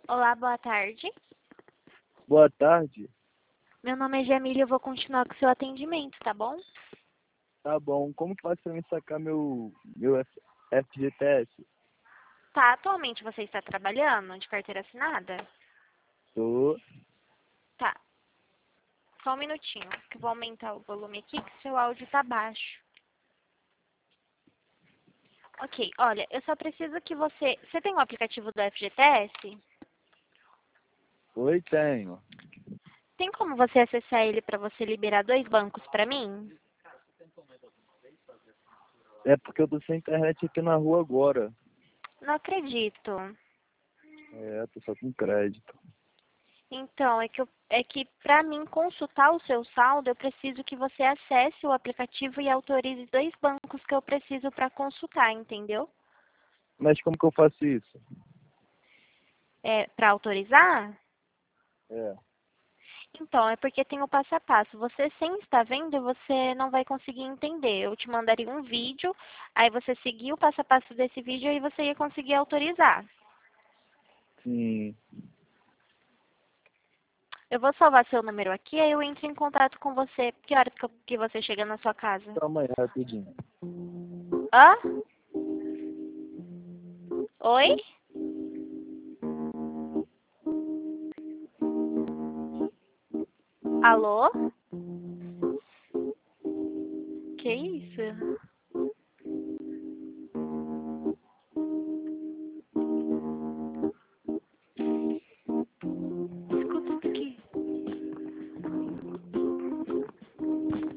Olá, boa tarde. Boa tarde. Meu nome é Jamília e eu vou continuar com o seu atendimento, tá bom? Tá bom. Como que faz pra mim sacar meu FGTS? Tá, atualmente você está trabalhando de carteira assinada? Tô. Tá, só um minutinho, que eu vou aumentar o volume aqui, que seu áudio tá baixo. Ok, olha, eu só preciso que você... Você tem o aplicativo do FGTS? Oi, tenho. Tem como você acessar ele para você liberar 2 bancos para mim? É porque eu tô sem internet aqui na rua agora. Não acredito. Tô só com crédito. Então, é que para mim consultar o seu saldo, eu preciso que você acesse o aplicativo e autorize 2 bancos que eu preciso para consultar, entendeu? Mas como que eu faço isso? Para autorizar? É. Então, é porque tem o passo a passo. Você sem estar vendo, você não vai conseguir entender. Eu te mandaria um vídeo, aí você seguir o passo a passo desse vídeo e você ia conseguir autorizar. Sim. Eu vou salvar seu número aqui, aí eu entro em contato com você. Que horas que você chega na sua casa? Então amanhã, rapidinho. Hã? Oi? Alô? Que isso?